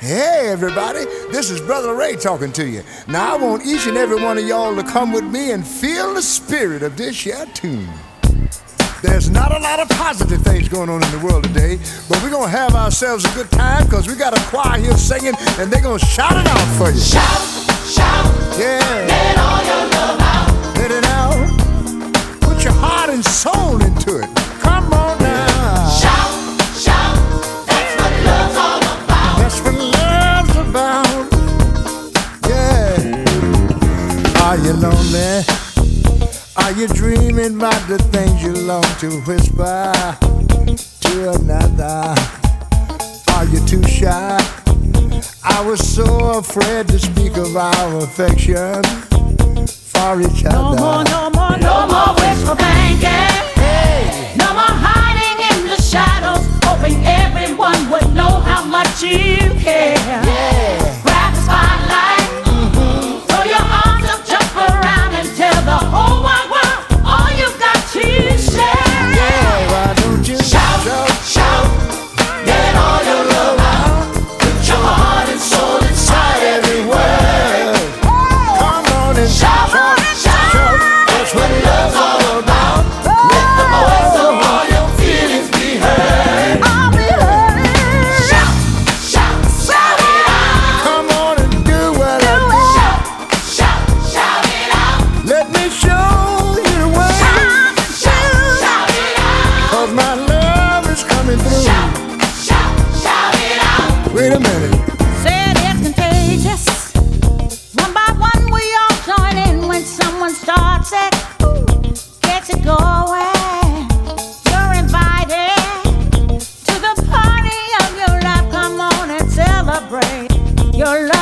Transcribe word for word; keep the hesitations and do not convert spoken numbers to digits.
Hey everybody, this is Brother Ray talking to you. Now I want each and every one of y'all to come with me and feel the spirit of this here tune. There's not a lot of positive things going on in the world today, but we're gonna have ourselves a good time because we got a choir here singing and they're gonna shout it out for you. Shout, shout, yeah. Let all your love out. Let it out. Put your heart and soul into it. Come on now. Shout, shout, that's what love's all about. That's what love's about. Yeah. Are you lonely? Are you dreaming about the things you long to whisper to another? Are you too shy? I was so afraid to speak of our affection for each other. No more, no more, no more wishful thinking. Hey. No more hiding in the shadows, hoping everyone would know how much you care. Yeah. Grab the spotlight, mm-hmm. Throw your arms up, jump around and tell the whole wide world all you've got to share. Yeah, why don't you shout, shout, shout, let all your love out. Put your heart and soul inside every word. Come on and shout, shout, shout. That's what love's all about. Let the voice of all your feelings be heard. I'll be heard. Shout, shout, shout it out. Come on and do what I do. Shout, shout, shout it out. Let me show you the way. Shout, shout, shout it out. Cause my love is coming through. Shout, shout, shout it out. Wait a minute. Said it's contagious. One by one we all join in when someone starts it, gets it going. You're invited to the party of your life. Come on and celebrate your love.